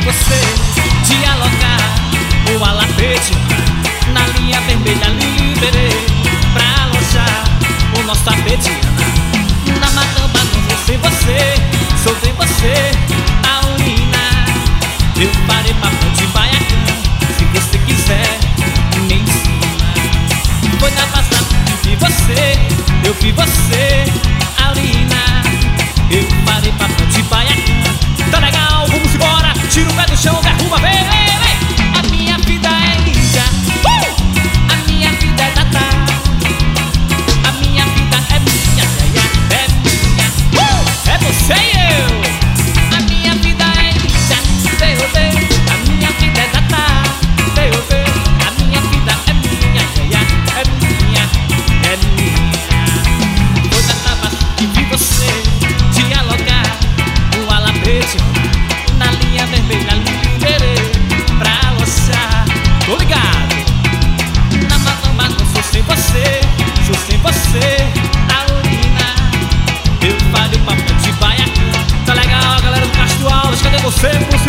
você dialogar. O alapete na linha vermelha lhe liberei pra alojar o nosso tapete. Na matamba não vou sem você, soltei você a urina. Eu parei pra frente baiacão, se você quiser me ensina. Foi na passada que vi você, eu vi você a urina. Eu parei pra frente baiacão. Tá legal, vamos embora, tira o pé do chão, derruba, vem, vem, vem. A minha vida é linda, a minha vida é data. A minha vida é minha, é minha, é você e eu. A minha vida é linda, veio ver. A minha vida é data, veio ver. A minha vida é minha, é minha, é minha. Foi na tava que vi você dialogar. O alapete na linha vermelha liberei pra alojar. Tô ligado. Na matamba não sou sem você, sou sem você a urina. Eu falei o papel de baiacão. Tá legal, galera do Castro Alves, cadê você?